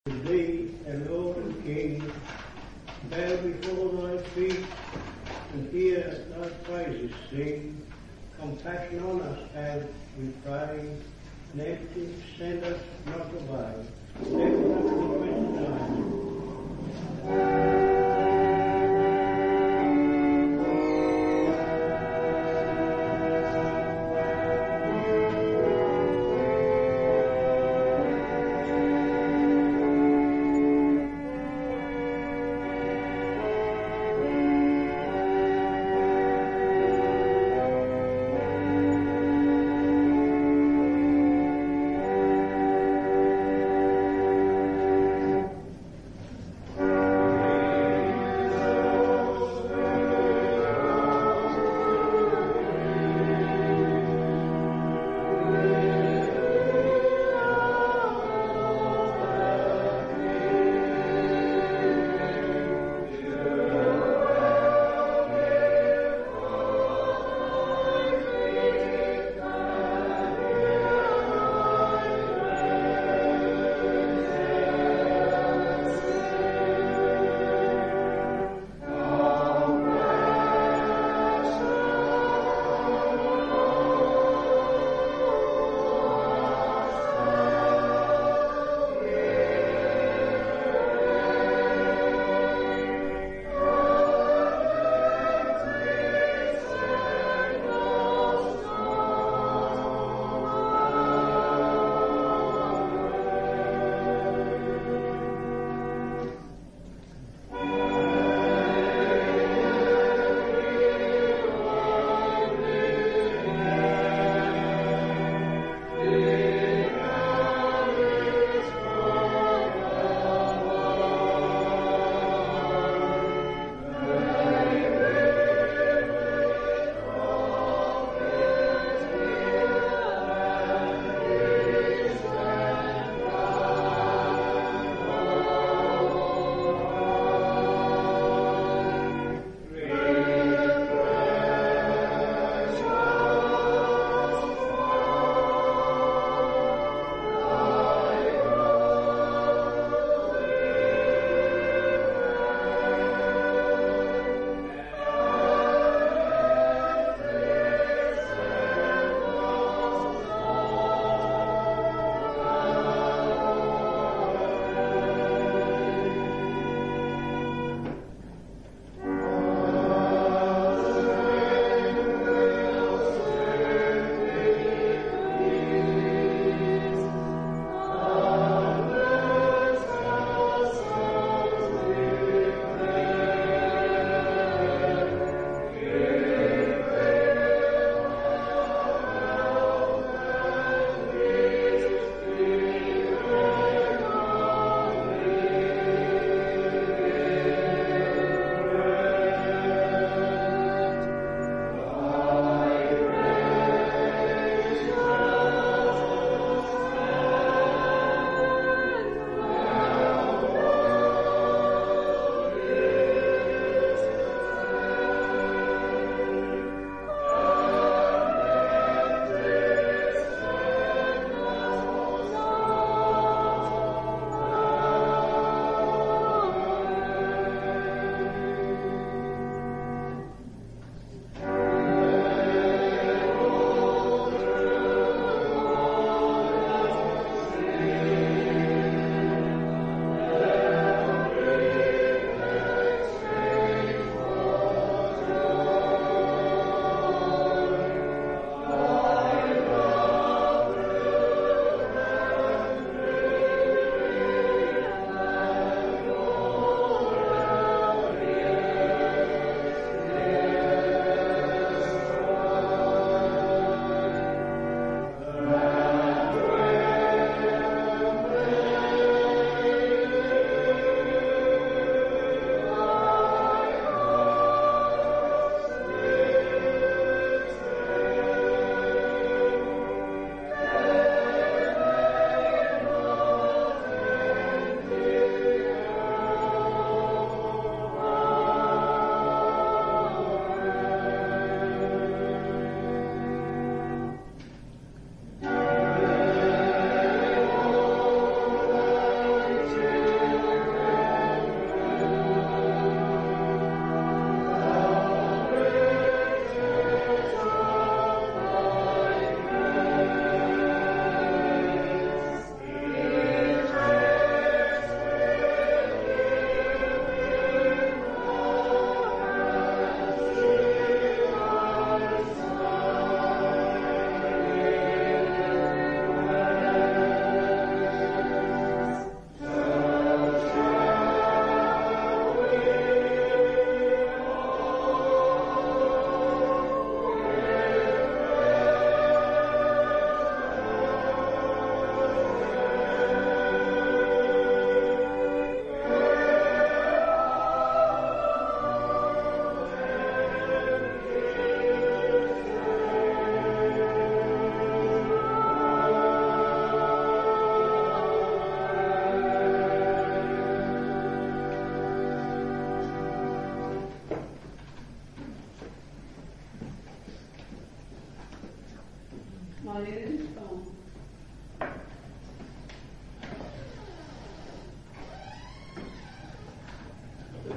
To thee, our Lord and King, bow before thy feet, and hear thy praises sing. Compassion on us have, we pray, and empty send us not away. Second 29.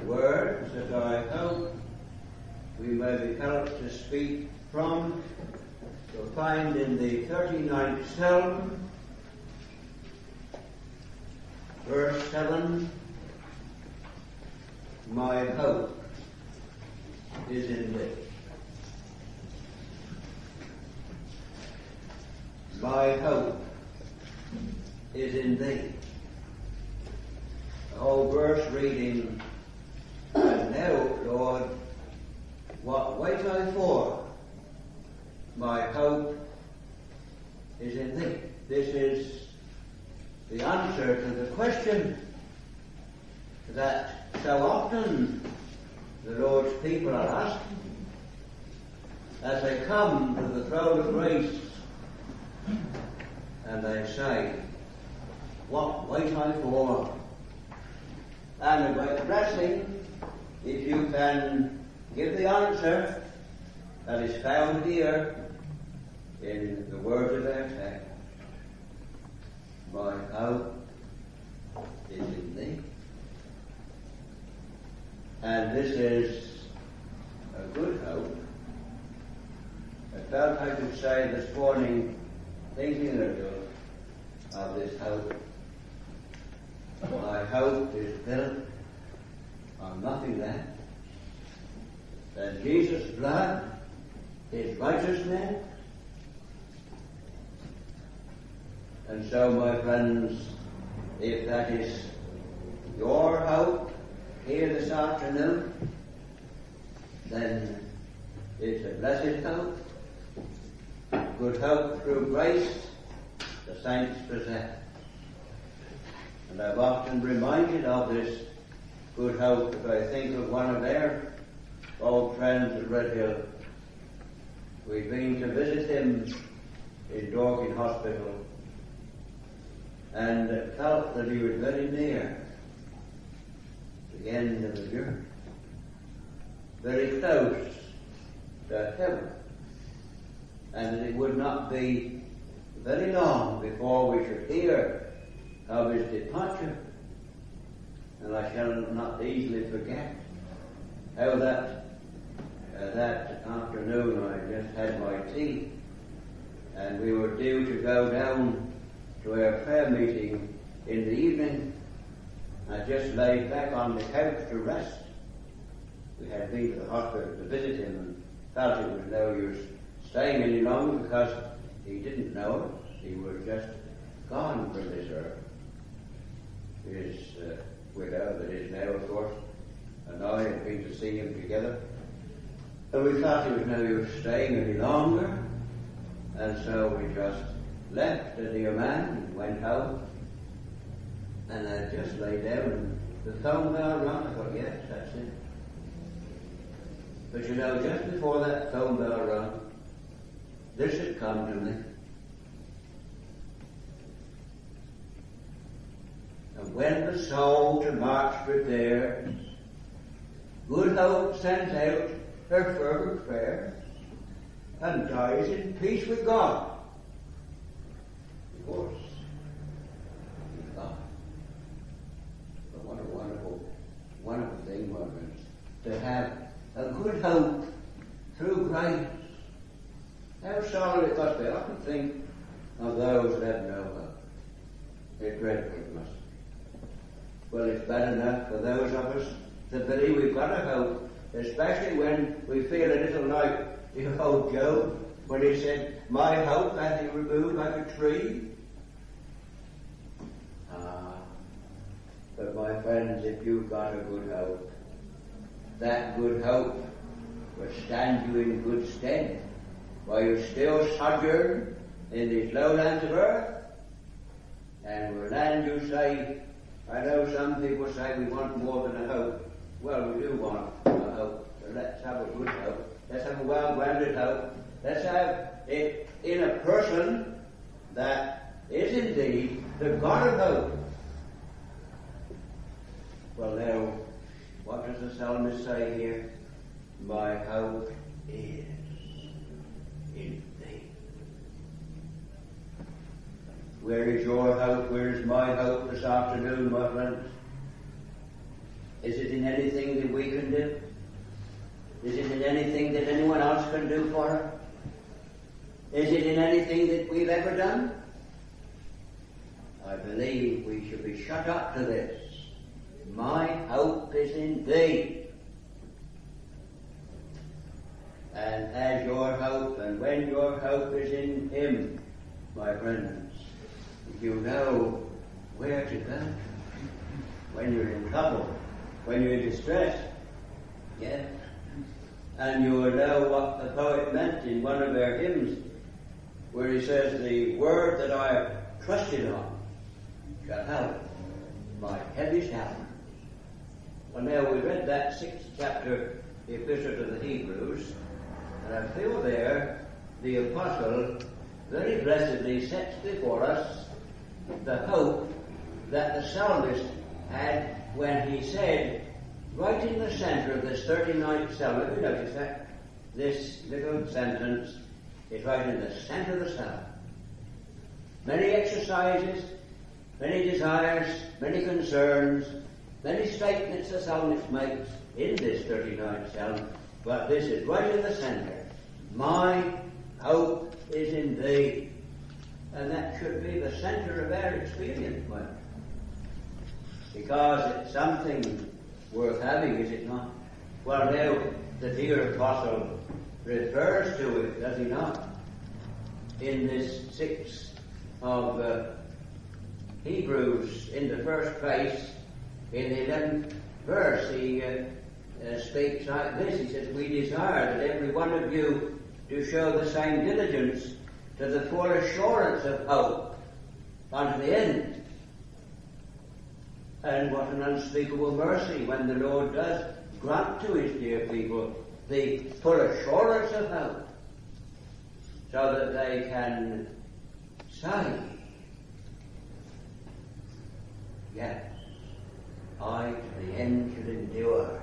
words that I hope we may be helped to speak from. You'll find in the 39th Psalm, verse 7, my hope is in thee. My hope is in thee. The whole verse reading, and now, Lord, what wait I for? My hope is in thee. This is the answer to the question that so often the Lord's people are asking as they come to the throne of grace and they say, what wait I for? And a great blessing if you can give the answer that is found here in the words of our text. My hope is in thee. And this is a good hope. I felt I could say this morning, thinking of this hope. My hope is built on nothing less than Jesus' blood, His righteousness. And so, my friends, if that is your hope here this afternoon, then it's a blessed hope, good hope through grace the saints possess. And I've often reminded of this good hope if I think of one of their old friends at Red Hill. We'd been to visit him in Dorking Hospital and felt that he was very near the end of the journey, very close to heaven, and that it would not be very long before we should hear of his departure. And I shall not easily forget how that afternoon I just had my tea, and we were due to go down to our prayer meeting in the evening. I just laid back on the couch to rest. We had been to the hospital to visit him and felt it was no use staying any longer because he didn't know it. He was just gone from this earth. His widow, that is now, of course, and I had been to see him together. And we thought it was no use staying any longer. And so we just left the dear man and went home. And I just lay down and the phone bell rang. I thought, yes, that's it. But you know, just before that phone bell rang, this had come to me. And when the soul to march prepares, good hope sends out her fervent prayers and dies in peace with God. Of course, with God. But what a wonderful thing, my friends, to have a good hope through grace. How solid it must be. I often think of those that have no hope. It's dreadful, it must be. Well, it's bad enough for those of us that believe we've got a hope, especially when we feel a little like the old Job, when he said, my hope hath he removed like a tree. But my friends, if you've got a good hope, that good hope will stand you in good stead while you still sojourn in these lowlands of earth, and will land you say, I know some people say we want more than a hope. Well, we do want a hope, so let's have a good hope. Let's have a well-grounded hope. Let's have it in a person that is indeed the God of hope. Well, now, what does the psalmist say here? My hope is in thee. Where is your hope? Where is my hope this afternoon, my friends? Is it in anything that we can do? Is it in anything that anyone else can do for her? Is it in anything that we've ever done? I believe we should be shut up to this. My hope is in thee. And as your hope, and when your hope is in him, my friends, you know where to go when you're in trouble, when you're in distress. Yes. And you will know what the poet meant in one of their hymns, where he says, the word that I have trusted on shall help my heavy heart. Well, now we read that 6th chapter, the Epistle to the Hebrews, and I feel there the Apostle very blessedly sets before us the hope that the psalmist had when he said, right in the center of this 39th psalm, have you noticed that? This little sentence is right in the center of the psalm. Many exercises, many desires, many concerns, many statements the psalmist makes in this 39th psalm, but this is right in the center. My hope is in thee. And that should be the center of our experience, my friend. Because it's something worth having, is it not? Well, now, the dear apostle refers to it, does he not? In this 6th of Hebrews, in the first place, in the 11th verse, he speaks like this. He says, we desire that every one of you do show the same diligence to the full assurance of hope unto the end. And what an unspeakable mercy when the Lord does grant to his dear people the full assurance of hope, so that they can say, yes, I to the end should endure.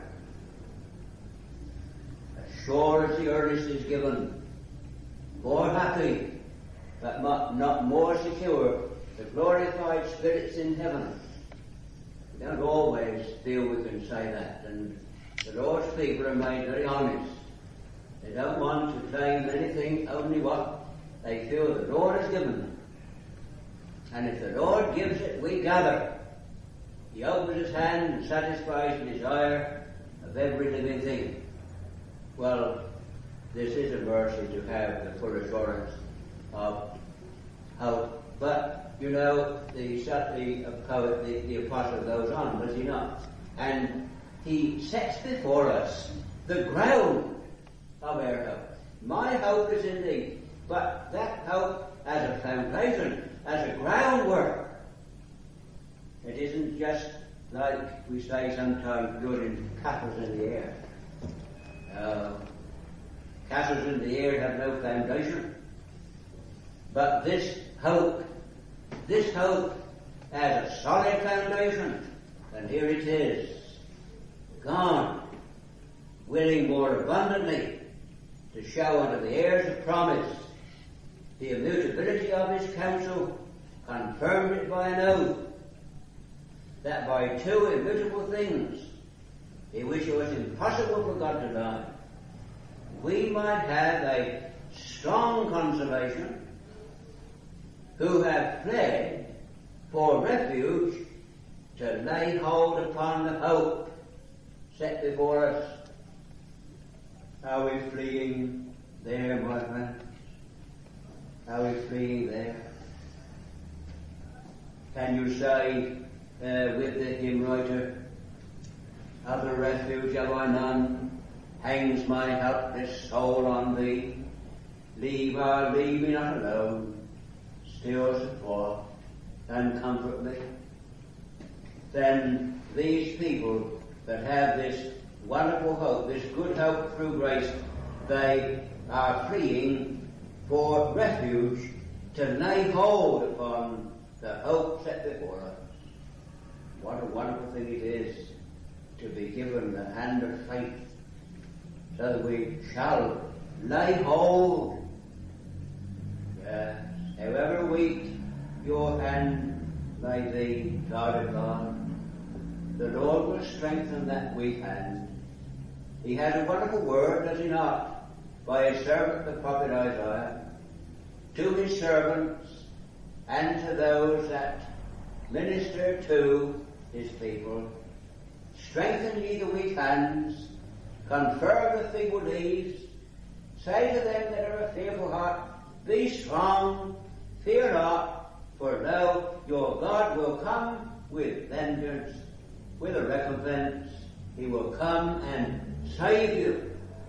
As sure as the earnest is given, more happy, but not more secure, the glorified spirits in heaven. We don't always feel we can say that, and the Lord's people are made very honest. They don't want to claim anything, only what they feel the Lord has given them. And if the Lord gives it, we gather. He opens his hand and satisfies the desire of every living thing. Well, this is a mercy to have the full assurance of hope. But, you know, the poet, the apostle goes on, does he not? And he sets before us the ground of our hope. My hope is in thee. But that hope as a foundation, as a groundwork, it isn't just like we say sometimes, building castles in the air. Castles in the air have no foundation. But this hope has a solid foundation. And here it is. God, willing more abundantly to show unto the heirs of promise the immutability of his counsel, confirmed it by an oath, that by two immutable things, in which it was impossible for God to lie, we might have a strong consolation, who have fled for refuge to lay hold upon the hope set before us. Are we fleeing there, my friend? Are we fleeing there? Can you say with the hymn writer, other refuge have I none, hangs my helpless soul on thee, leave me not alone, still support and comfort me. Then these people that have this wonderful hope, this good hope through grace, they are fleeing for refuge to lay hold upon the hope set before us. What a wonderful thing it is to be given the hand of faith, so that we shall lay hold. However weak your hand may be, child of God, the Lord will strengthen that weak hand. He has a wonderful word, does he not, by his servant the prophet Isaiah, to his servants and to those that minister to his people. Strengthen ye the weak hands, confirm the feeble knees, say to them that are of fearful heart, be strong, fear not, for lo, your God will come with vengeance, with a recompense. He will come and save you.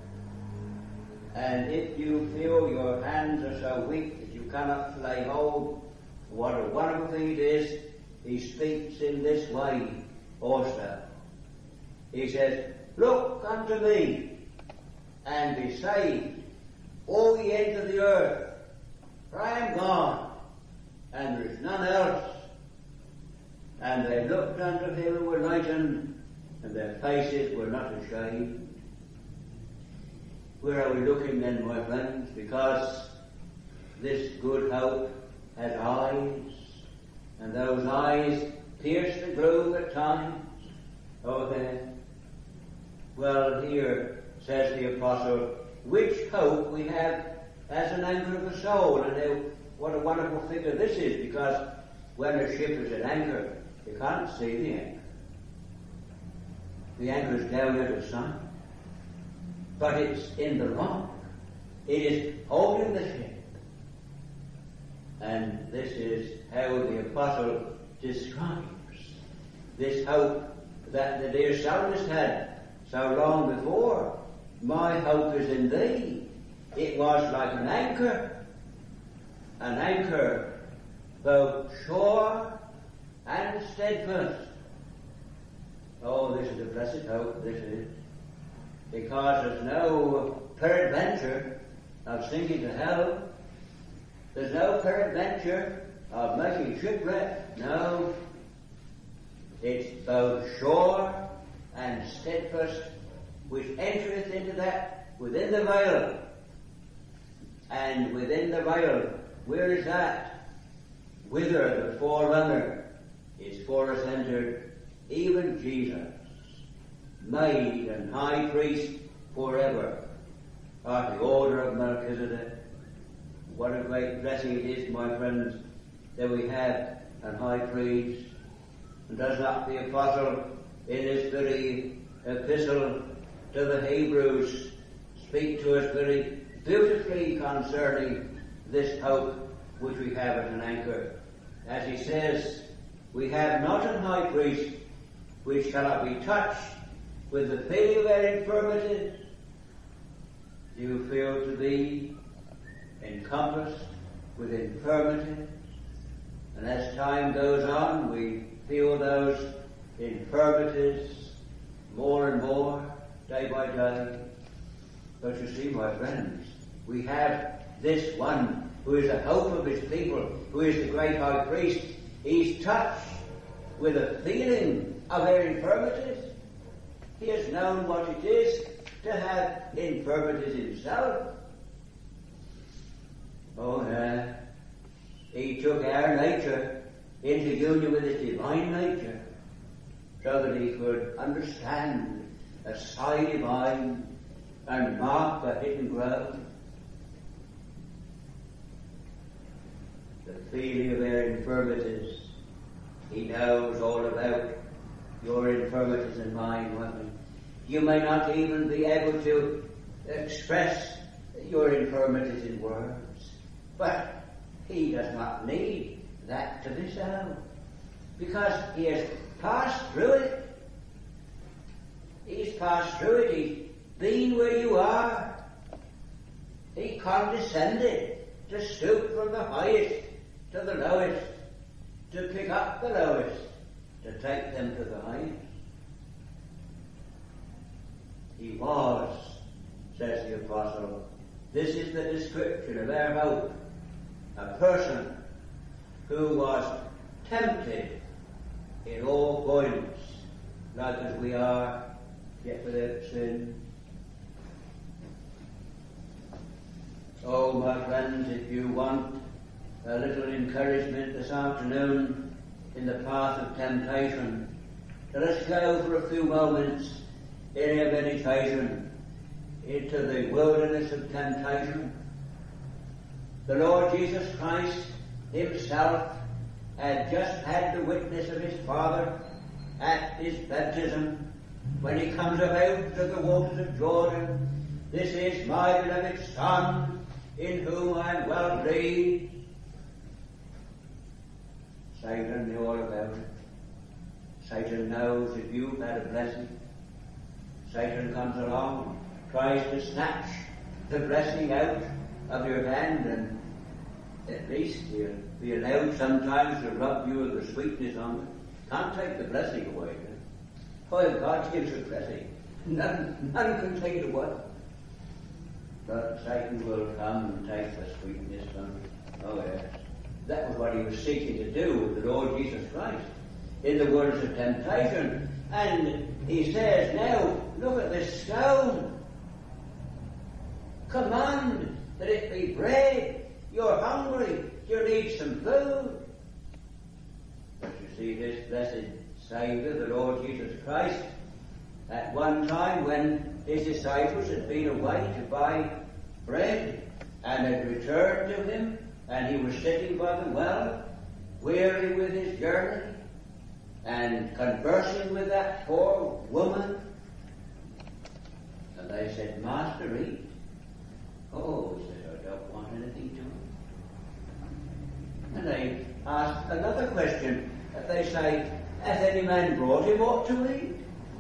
And if you feel your hands are so weak that you cannot lay hold, what a wonderful thing it is, he speaks in this way also. He says, look unto me and be saved, all ye ends of the earth, for I am God, and there is none else. And they looked unto him and were lightened, and their faces were not ashamed. Where are we looking then, my friends? Because this good hope has eyes, and those eyes pierce the gloom at times. Oh, then. Well, here says the apostle, which hope we have as an anchor of the soul. And what a wonderful figure this is, because when a ship is at anchor, you can't see the anchor. The anchor is down at the sun, but it's in the rock. It is holding the ship. And this is how the apostle describes this hope that the dear psalmist had so long before. My hope is in thee. It was like an anchor both sure and steadfast. Oh, this is a blessed hope, this is. Because there's no peradventure of sinking to hell. There's no peradventure of making shipwreck. No. It's both sure and steadfast, which entereth into that within the veil. And within the veil, where is that? Whither the forerunner is for us entered, even Jesus, made and high priest forever, after the order of Melchizedek. What a great blessing it is, my friends, that we have a high priest. And does not the apostle in his very epistle to the Hebrews speak to us very beautifully concerning this hope which we have as an anchor? As he says, we have not an high priest which cannot be touched with the feeling of our infirmities. Do you feel to be encompassed with infirmities? And as time goes on, we feel those infirmities more and more, day by day. But you see, my friends, we have this one who is the hope of his people, who is the great high priest. He's touched with a feeling of their infirmities. He has known what it is to have infirmities himself. Oh, yeah. He took our nature into union with his divine nature, so that he could understand a sigh divine and mark the hidden ground. The feeling of our infirmities. He knows all about your infirmities and mine, won't he? You may not even be able to express your infirmities in words, but he does not need that to be so, because he has passed through it. He's passed through it. He's been where you are. He condescended to stoop from the highest to the lowest, to pick up the lowest, to take them to the highest. He was, says the apostle, this is the description of our hope, a person who was tempted in all points, like as we are, yet without sin. Oh, my friends, if you want a little encouragement this afternoon in the path of temptation, Let us go for a few moments in our meditation into the wilderness of temptation. The Lord Jesus Christ himself had just had the witness of his Father at his baptism when he comes up out of the waters of Jordan. This is my beloved Son, in whom I am well pleased. Satan knew all about it. Satan knows if you've had a blessing. Satan comes along, tries to snatch the blessing out of your hand, and at least he'll be allowed sometimes to rob you of the sweetness on it. Can't take the blessing away. Oh, if God gives a blessing, none can take it away. But Satan will come and take the sweetness from it. Oh yes. That was what he was seeking to do with the Lord Jesus Christ in the wilderness of temptation. And he says, now, look at this stone. Command that it be bread. You're hungry. You need some food. But you see, this blessed Saviour, the Lord Jesus Christ, at one time when his disciples had been away to buy bread and had returned to him, and he was sitting by the well, weary with his journey, and conversing with that poor woman. And they said, Master, eat. Oh, he said, I don't want anything to eat. And they asked another question. They say, has any man brought him aught to eat?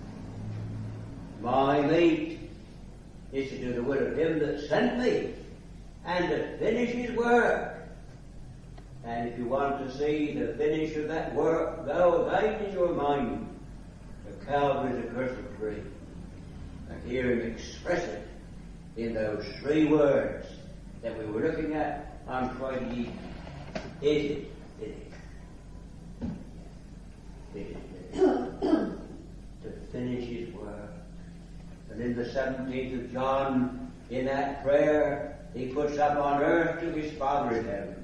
My meat is to do the will of him that sent me, and to finish his work. And if you want to see the finish of that work, go again in your mind to Calvary's accursed tree, and hear him express it in those three words that we were looking at on Friday evening. Is it finished? It is finished. To finish his work. And in the 17th of John, in that prayer, he puts up on earth to his Father in heaven.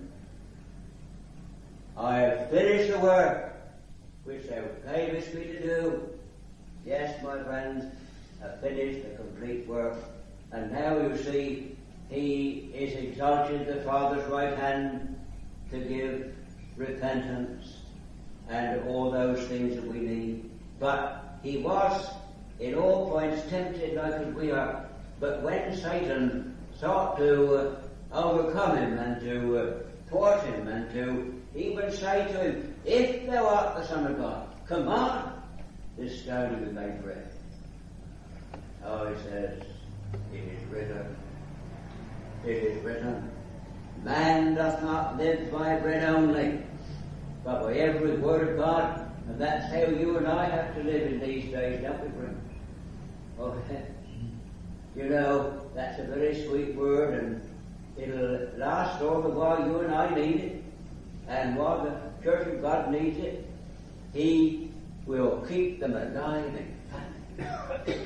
I have finished the work which thou gavest me to do. Yes, my friends, I've finished the complete work. And now you see, he is exalted at the Father's right hand to give repentance and all those things that we need. But he was in all points tempted like as we are. But when Satan sought to overcome him and to thwart him and to even say to him, if thou art the Son of God, command this stone to be made bread. Oh, he says, it is written, it is written, man doth not live by bread only, but by every word of God. And that's how you and I have to live in these days, don't we, friends? Oh, you know, that's a very sweet word, and it'll last all the while you and I need it. And while the Church of God needs it, he will keep them alive and fat.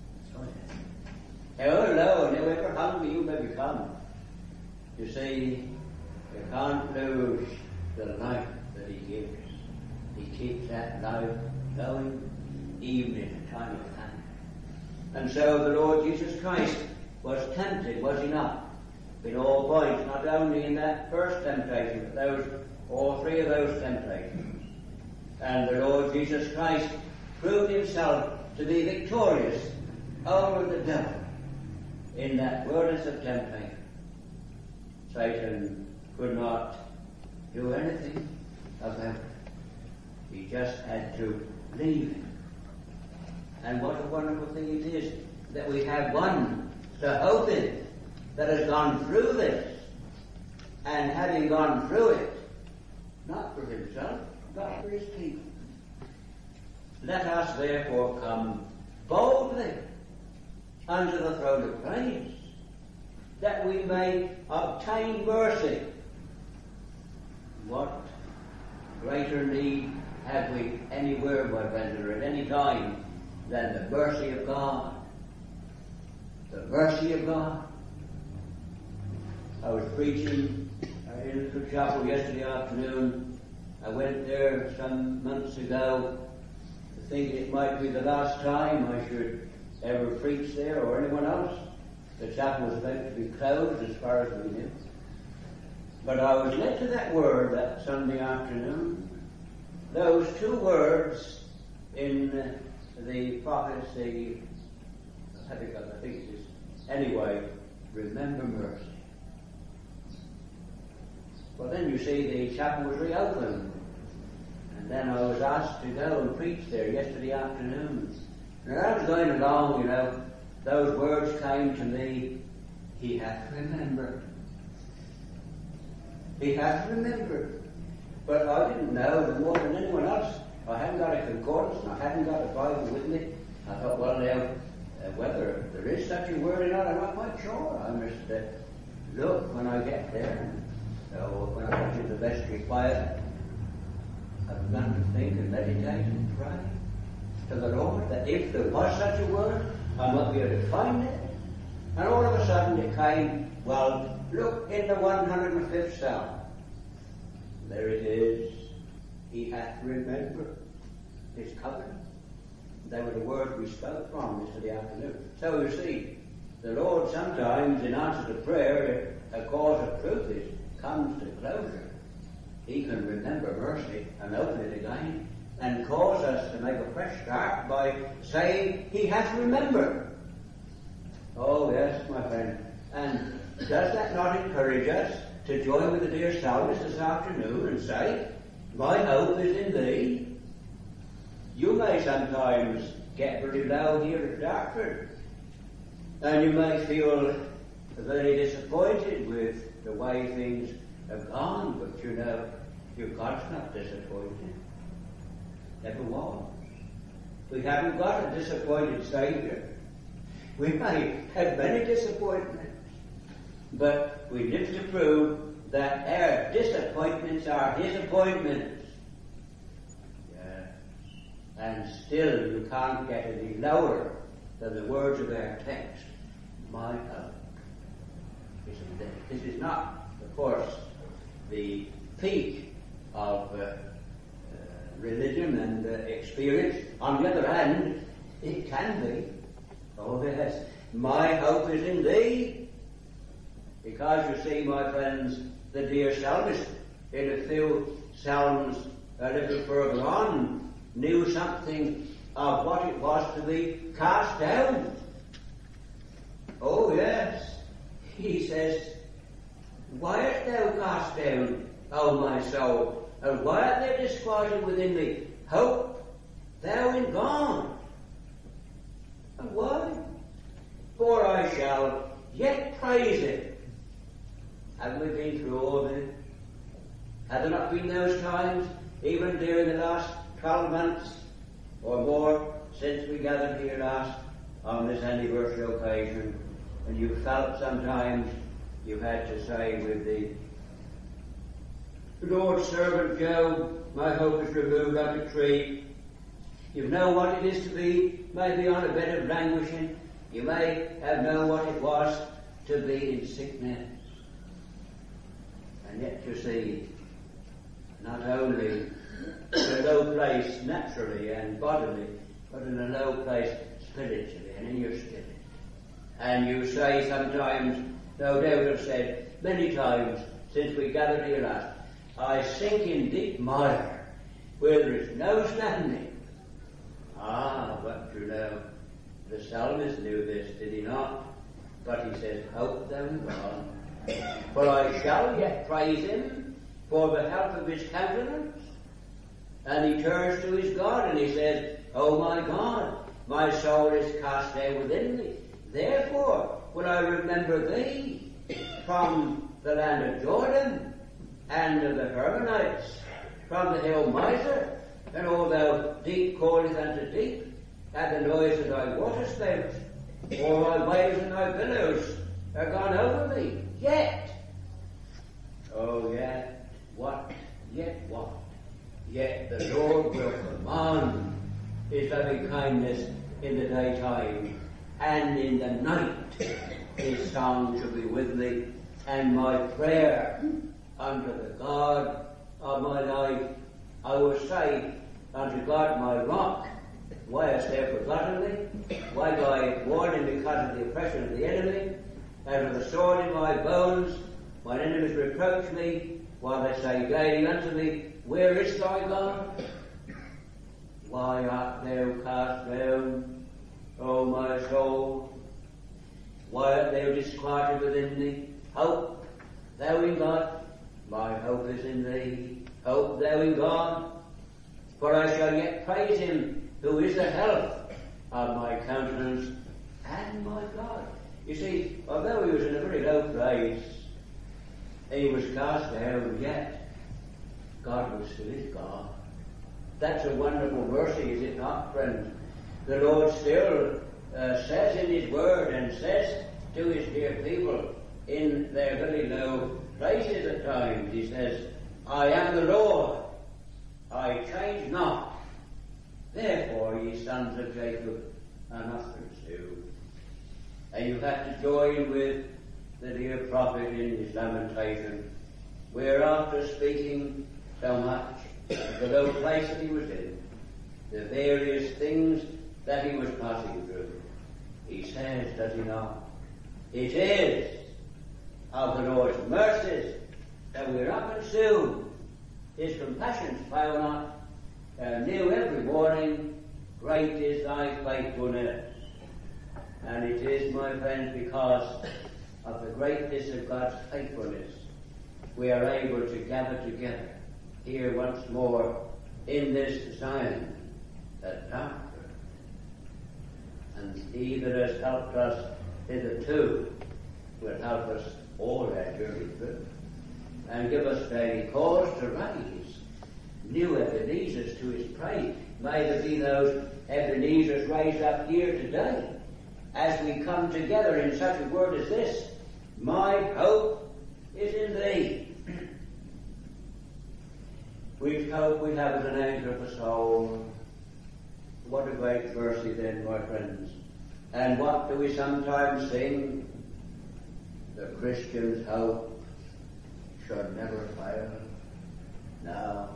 Hello, and however hungry you may become, you see, you can't lose the life that he gives. He keeps that life going even in a time of famine. And so the Lord Jesus Christ was tempted, was he not? In all points, not only in that first temptation, but all three of those temptations. And the Lord Jesus Christ proved himself to be victorious over the devil in that wilderness of temptation. Satan could not do anything about it. He just had to leave him. And what a wonderful thing it is that we have one to hope in that has gone through this, and having gone through it, not for himself, but for his people. Let us therefore come boldly unto the throne of grace, that we may obtain mercy. What greater need have we anywhere, my friends, or at any time, than the mercy of God? The mercy of God. I was preaching in the chapel yesterday afternoon. I went there some months ago. The thinking it might be the last time I should ever preach there or anyone else. The chapel was about to be closed as far as we knew. But I was led to that word that Sunday afternoon. Those two words in the prophecy, I think it is, anyway, remember mercy. Well, then you see the chapel was reopened. And then I was asked to go and preach there yesterday afternoon. And as I was going along, those words came to me, he hath remembered. He hath remembered. But I didn't know more than anyone else. I hadn't got a concordance and I hadn't got a Bible with me. I thought, well, now, whether there is such a word or not, I'm not quite sure. I must look when I get there. So when I went to the vestry quiet, I began to think and meditate and pray to the Lord that if there was such a word, I might be able to find it. And all of a sudden it came, well, look in the 105th Psalm. There it is. He hath remembered his covenant. They were the words we spoke from yesterday afternoon. So you see, the Lord sometimes, in answer to prayer, if a cause of truth comes to closure, he can remember mercy and open it again and cause us to make a fresh start by saying, he hath remembered. Oh yes, my friend. And does that not encourage us to join with the dear psalmist this afternoon and say, my hope is in thee? You may sometimes get pretty low here at Dartford, and you may feel very disappointed with the way things have gone, but your God's not disappointed. Never was. We haven't got a disappointed Saviour. We may have many disappointments, but we live to prove that our disappointments are His appointments. Yeah. And still you can't get any lower than the words of our text. My hope is in thee. This is not, of course, the peak of religion and experience. On the other hand, it can be. Oh yes, my hope is in thee. Because you see, my friends, the dear psalmist, in a few psalms a little further on, knew something of what it was to be cast down. Oh yes, he says, why art thou cast down, O my soul? And why art thou disquieted within me? Hope thou in God. And why? For I shall yet praise Him. Haven't we been through all this? Have there not been those times, even during the last 12 months or more, since we gathered here last on this anniversary occasion, and you felt sometimes you had to say with the Lord's servant Job, my hope is removed like a tree. You know what it is to be maybe on a bed of languishing. You may have known what it was to be in sickness. And yet you see, not only in a low place naturally and bodily, but in a low place spiritually and in your spirit. And you say sometimes, no doubt have said many times since we gathered here last, I sink in deep mire where there is no standing. Ah, but the psalmist knew this, did he not? But he says, hope thou in God. For I shall yet praise Him for the help of His countenance. And he turns to his God and he says, O my God, my soul is cast down within me. Therefore will I remember thee from the land of Jordan and of the Hermonites, from the hill Mizar, and although deep calleth unto deep, at the noise of thy waterspouts, all thy waves and thy billows are gone over me. Yet, oh yet what? Yet the Lord will command His loving kindness in the daytime, and in the night His song shall be with me, and my prayer unto the God of my life. I will say unto God my rock Why hast thou forgotten me? Why do I warn him because of the oppression of the enemy? Out of the sword in my bones, mine enemies reproach me, while they say daily unto me, Where is thy God? Why art thou cast down, O my soul? Why art thou disquieted within thee? Hope thou in God, my hope is in thee. Hope thou in God, for I shall yet praise him, who is the health of my countenance and my God. You see, although he was in a very low place, he was cast down, yet God was still his God. That's a wonderful mercy, is it not, friends? The Lord still says in his word and says to his dear people in their very low places at times, he says, I am the Lord, I change not. Therefore, ye sons of Jacob are not consumed. And you have to join with the dear prophet in his lamentation, where after speaking so much of the low place that he was in, the various things that he was passing through, he says, does he not? It is of the Lord's mercies that we are not consumed. His compassions fail not. New every morning, great is thy faithfulness. And it is, my friends, because of the greatness of God's faithfulness, we are able to gather together here once more in this Zion at Doctor. And he that has helped us hitherto will help us all our journey through, and give us daily cause to raise new Ebenezers to his praise. May there be those Ebenezers raised up here today as we come together in such a word as this. My hope is in thee. Which hope we have as an anchor of the soul. What a great mercy then, my friends. And what do we sometimes sing? The Christian's hope shall never fail. No,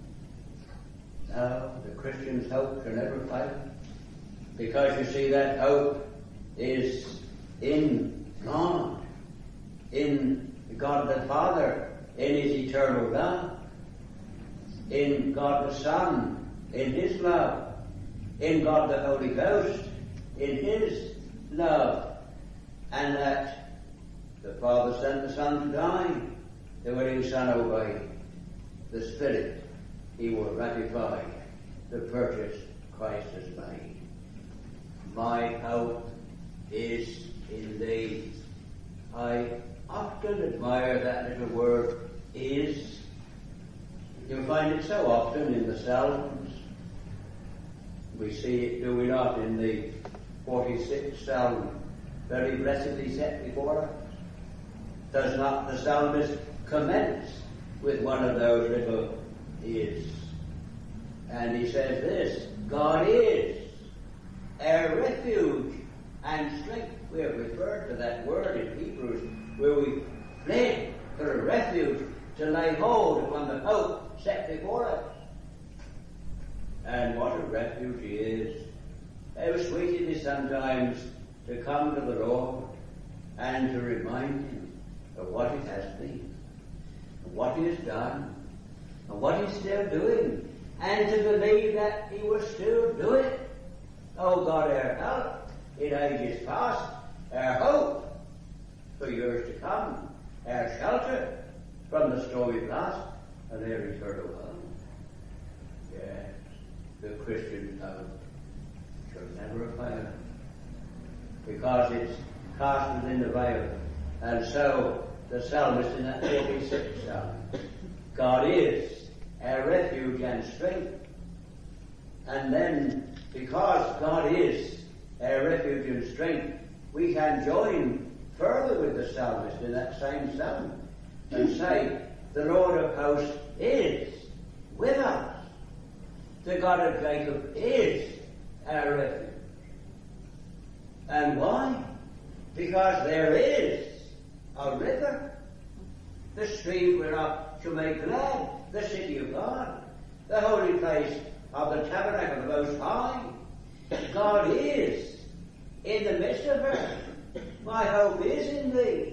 the Christian's hope shall never fail. Because you see, that hope is in God the Father, in his eternal love, in God the Son, in his love, in God the Holy Ghost, in his love, and that the Father sent the Son to die, the willing Son obeyed. The Spirit, he will ratify the purchase Christ has made. My hope is in thee. I often admire that little word, is. You'll find it so often in the Psalms. We see it, do we not, in the 46th Psalm, very blessedly set before us. Does not the psalmist commence with one of those little is? And he says this, God is our refuge and strength. We have referred to that word in Hebrews, where we fled for a refuge to lay hold upon the hope set before us. And what a refuge he is. How sweet it is sometimes to come to the Lord and to remind him of what it has been, and what he has done, and what he's still doing, and to believe that he will still do it. Oh God, our help in ages past, our hope for years to come, our shelter from the stormy blast of their eternal home. Yes, the Christian hope shall never fail, because it's cast within the veil. And so the psalmist in that 46th psalm, God is our refuge and strength. And then, because God is our refuge and strength, we can join further with the psalmist in that same psalm and say, the Lord of hosts is with us. The God of Jacob is our refuge. And why? Because there is a river, the stream whereof shall make glad the city of God, the holy place of the tabernacle of the Most High. God is in the midst of her. My hope is in thee.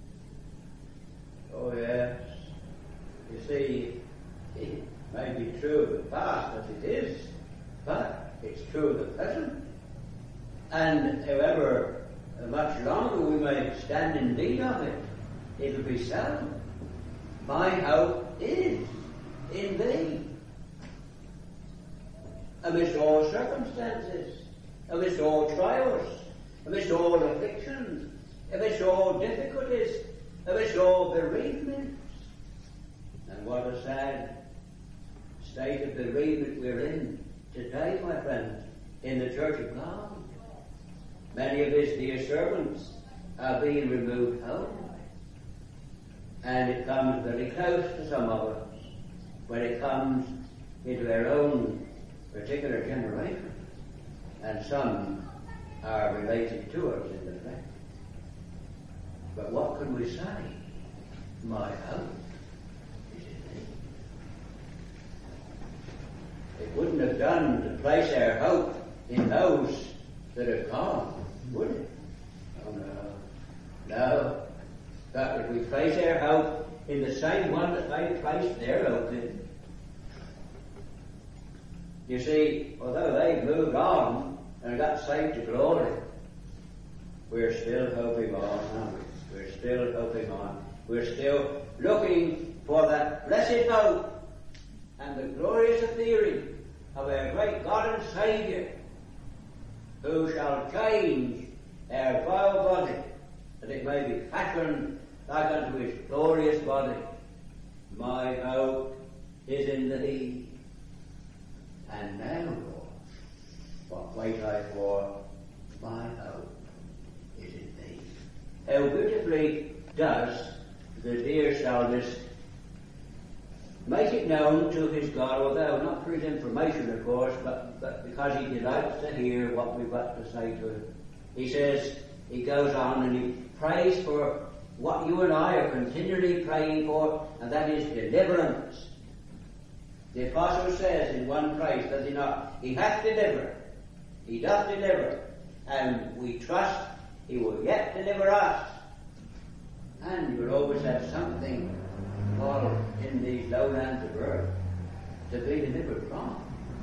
Oh yes. You see, it may be true of the past as it is, but it's true of the present. And however much longer we may stand in need of it, it'll be so. My hope is in thee. Amidst all circumstances, amidst all trials, amidst all afflictions, amidst all difficulties, amidst all bereavements. And what a sad state of bereavement we're in today, my friends, in the Church of God. Many of His dear servants are being removed home. And it comes very close to some of us when it comes into our own particular generation. And some are related to us in the flesh. But what can we say? My hope is in thee. It wouldn't have done to place our hope in those that have gone, would it? Oh no. No. But if we place our hope in the same one that they placed their hope in. You see, although they've moved on and got saved to glory, we're still hoping on, aren't we? We're still hoping on. We're still looking for that blessed hope and the glorious appearing of our great God and Saviour, who shall change our vile body, that it may be fashioned like unto His glorious body. My hope is in thee. And now, Lord, what wait I for? My hope is in thee. How beautifully does the dear psalmist make it known to his God, although not for his information, of course, but because he delights to hear what we've got to say to him. He says, he goes on and he prays for what you and I are continually praying for, and that is deliverance. The Apostle says in one place, does he not? He hath delivered. He doth deliver. And we trust He will yet deliver us. And you will always have something called in these lowlands of earth to be delivered from.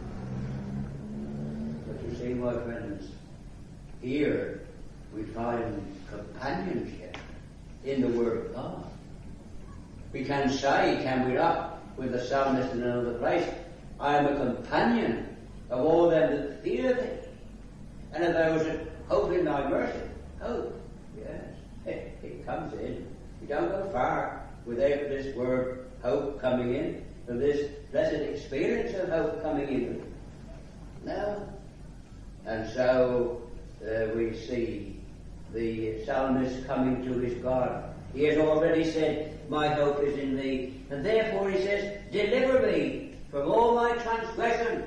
But you see, my friends, here we find companionship in the Word of God. We can say, can we not, with the psalmist in another place, I am a companion of all them that fear thee, and of those that hope in thy mercy. Hope, yes, it comes in. You don't go far without this word hope coming in, or this blessed experience of hope coming in. No. And so we see the psalmist coming to his God. He has already said, my hope is in thee. And therefore he says, deliver me from all my transgressions.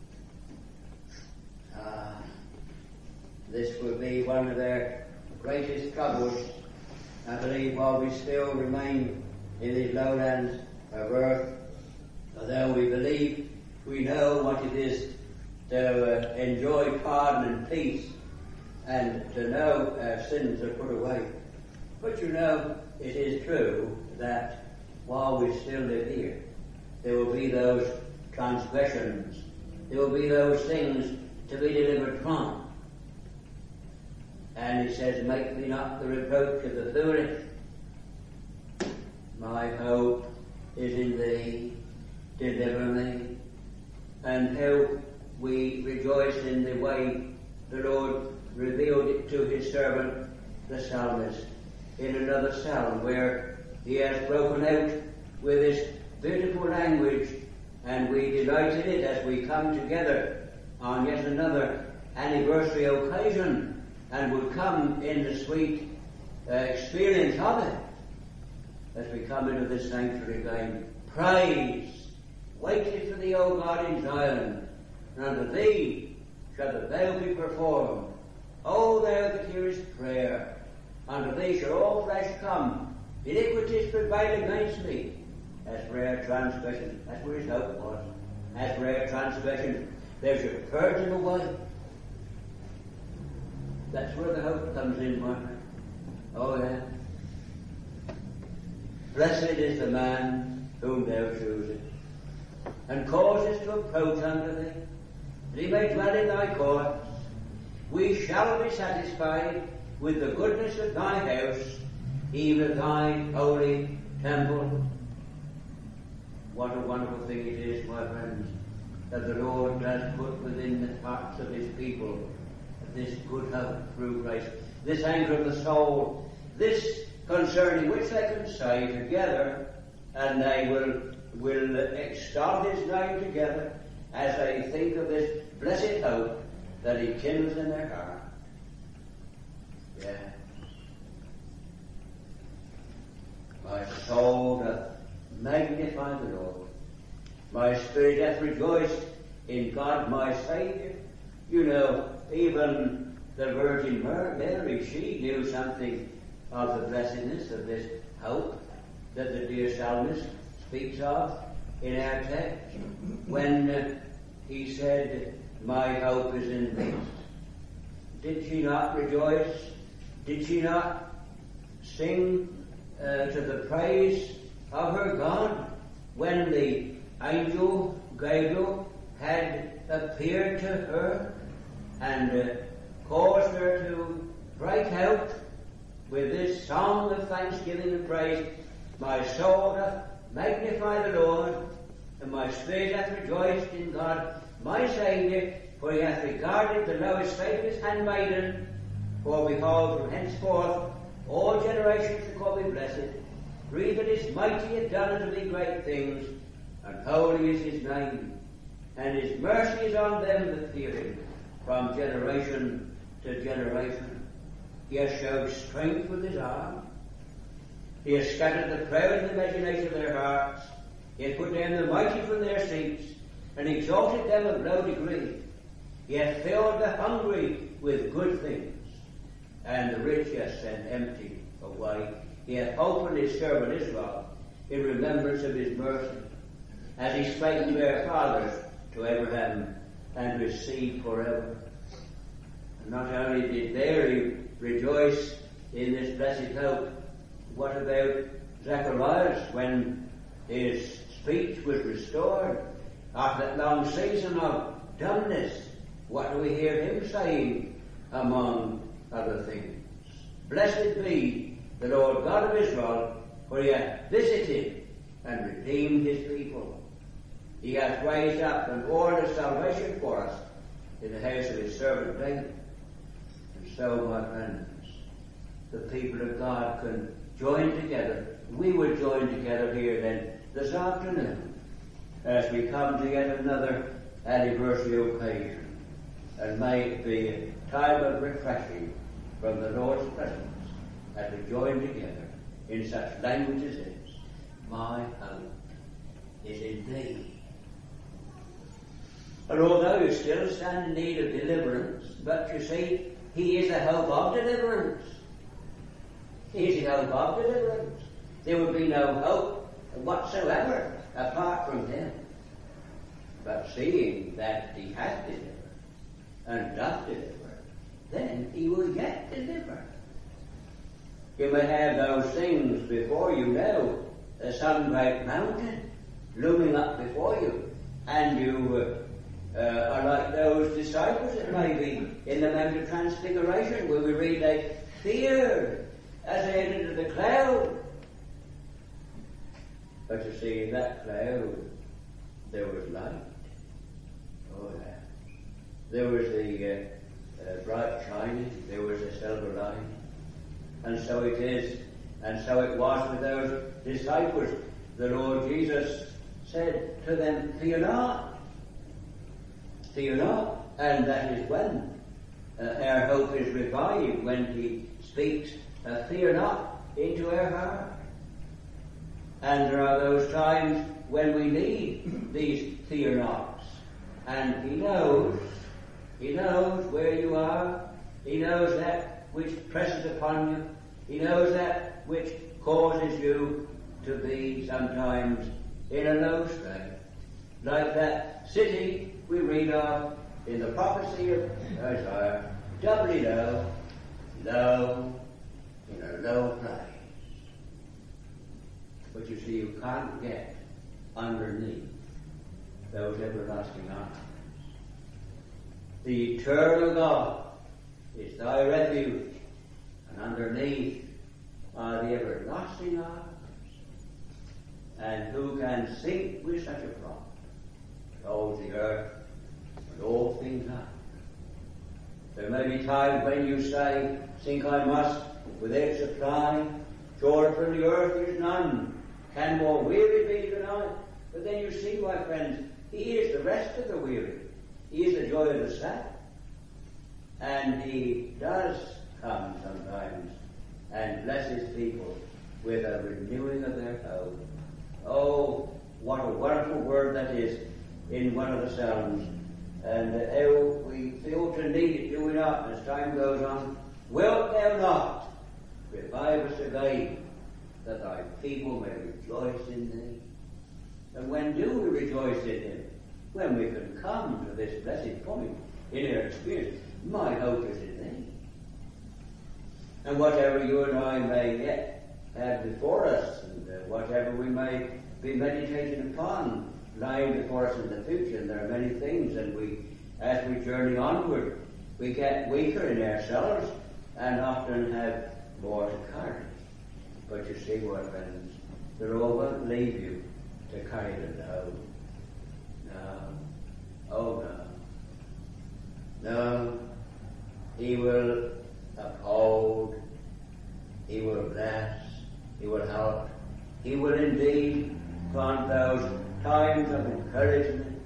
This will be one of their greatest troubles, I believe, while we still remain in these lowlands of earth. Although we believe, we know what it is to enjoy pardon and peace, and to know our sins are put away. But you know, it is true that while we still live here, there will be those transgressions, there will be those things to be delivered from. And he says, make me not the reproach of the foolish. My hope is in thee, deliver me. And how we rejoice in the way the Lord revealed it to his servant, the psalmist, in another psalm where he has broken out with this beautiful language, and we delight in it as we come together on yet another anniversary occasion, and would come in the sweet experience of it as we come into this sanctuary again. Praise waiteth for thee, O God, in Zion, and unto thee shall the veil be performed. O thou that hearest prayer, unto thee shall all flesh come. Iniquities prevail against me. As for our transgression, that's where his hope was. As for our transgression, thou shalt purge them away. That's where the hope comes in, my friend. Oh, yeah. Blessed is the man whom thou choosest, and causest to approach unto thee, that he may dwell in thy courts. We shall be satisfied with the goodness of thy house, even of thy holy temple. What a wonderful thing it is, my friends, that the Lord does put within the hearts of his people this good hope through Christ, this anchor of the soul, this concerning which they can say together, and they will extol his name together as they think of this blessed hope that he kindles in their heart. Yeah. My soul doth magnify the Lord. My spirit hath rejoiced in God my Saviour. You know, even the Virgin Mary, she knew something of the blessedness of this hope that the dear psalmist speaks of in our text, when he said, my hope is in this. Did she not rejoice? Did she not sing to the praise of her God when the angel Gabriel had appeared to her and caused her to break out with this song of thanksgiving and praise? My soul doth magnify the Lord, and my spirit hath rejoiced in God my Saviour, for he hath regarded the low estate of his handmaiden. For behold, from henceforth all generations shall call me blessed. For he that is mighty hath done unto me great things, and holy is his name. And his mercy is on them that fear him, from generation to generation. He has showed strength with his arm. He has scattered the proud in the imagination of their hearts. He has put down the mighty from their seats, and exalted them of low degree. He hath filled the hungry with good things, and the rich hath sent empty away. He hath opened his servant Israel in remembrance of his mercy, as he spake to their fathers, to Abraham, and to his seed forever. And not only did they rejoice in this blessed hope, what about Zacharias when his speech was restored after that long season of dumbness? What do we hear him saying among other things? Blessed be the Lord God of Israel, for he hath visited and redeemed his people. He hath raised up an horn of salvation for us in the house of his servant David. And so, my friends, the people of God can join together. We will join together here then this afternoon as we come to yet another anniversary occasion. And may it be a time of refreshing from the Lord's presence as we join together in such language as this. My hope is in thee. And although you still stand in need of deliverance, but you see, he is a hope of deliverance. He is a hope of deliverance. There would be no hope whatsoever apart from him. But seeing that he hath delivered and doth deliver, then he will yet deliver. You may have those things before you know, some great mountain looming up before you, and you are like those disciples, it may be, in the Mount of Transfiguration, where we read they feared as they entered into the cloud. But you see, in that cloud, there was light. Oh, yeah. There was the bright shining, there was a silver light. And so it is, and so it was with those disciples. The Lord Jesus said to them, fear not. Fear not. And that is when our hope is revived, when he speaks, fear not, into our heart. And there are those times when we need these fear nots. And he knows where you are. He knows that which presses upon you. He knows that which causes you to be sometimes in a low state. Like that city we read of in the prophecy of Isaiah, doubly low, low, in a low place. But you see, you can't get underneath those everlasting arms. The eternal God is thy refuge, and underneath are the everlasting arms. And who can sink with such a prophet? Holds the earth and all things up. There may be times when you say, sink I must with its supply, short from the earth is none, can more weary be than I. But then you see, my friends, he is the rest of the weary. He is the joy of the sad. And he does come sometimes and blesses people with a renewing of their hope. Oh, what a wonderful word that is in one of the Psalms. And we feel to need it, do we not, as time goes on? Wilt thou not revive us again, that thy people may rejoice in thee? And when do we rejoice in him? When we can come to this blessed point in our experience. My hope is in thee. And whatever you and I may yet have before us, and whatever we may be meditating upon, lying before us in the future, and there are many things, and as we journey onward, we get weaker in ourselves and often have more to carry. But you see what, friends, the Lord won't leave you to carry the load. No. Oh no. No. He will uphold. He will bless. He will help. He will indeed grant those times of encouragement.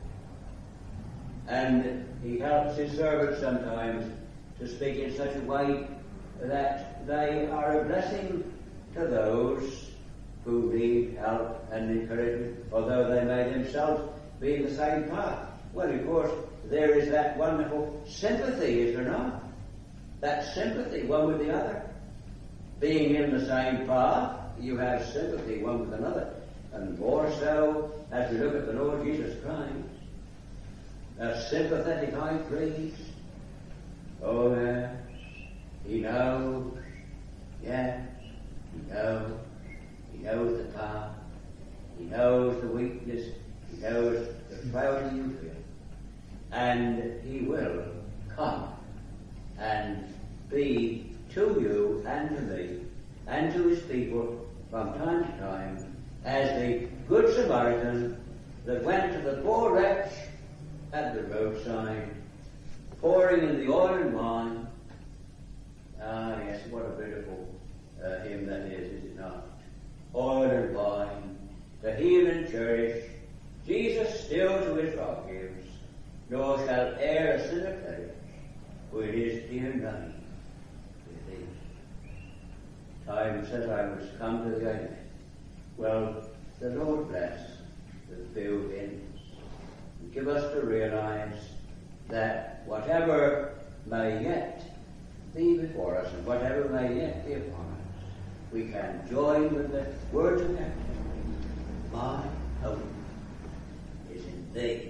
And he helps his servants sometimes to speak in such a way that they are a blessing to those who need help and encouragement, although they may themselves be in the same path. Well, of course, there is that wonderful sympathy, is there not? That sympathy, one with the other. Being in the same path, you have sympathy one with another. And more so as we look at the Lord Jesus Christ, a sympathetic high priest. Oh, yes, he knows. Yes, he knows. He knows the path. He knows the weakness. He knows the frailty you feel. And he will come and be to you and to me and to his people from time to time as the Good Samaritan that went to the poor wretch at the roadside, pouring in the oil and wine. Ah, yes, what a beautiful hymn that is it not? Oil and wine, to heal and cherish, Jesus still to his rock gives, nor shall e'er a sinner perish, for it is dear name with thee. Time says I must come to the end. Well, the Lord bless the few ends and give us to realize that whatever may yet be before us and whatever may yet be upon us, we can join with the words of heaven. My hope is in thee.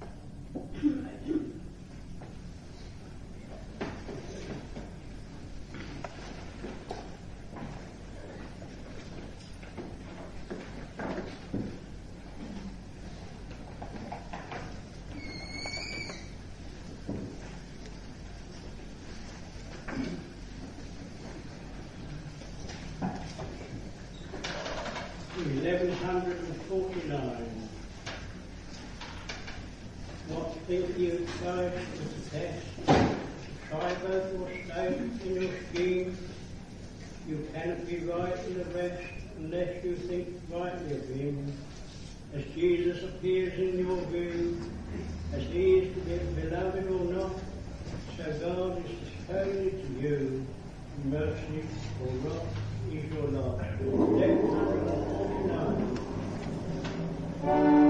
What think you, guys, is the test? Try both or stay in your scheme. You cannot be right in the rest unless you think rightly of him. As Jesus appears in your view, as he is to be beloved or not, so God is displayed to you. Mercy or wrath is your lot. 1149.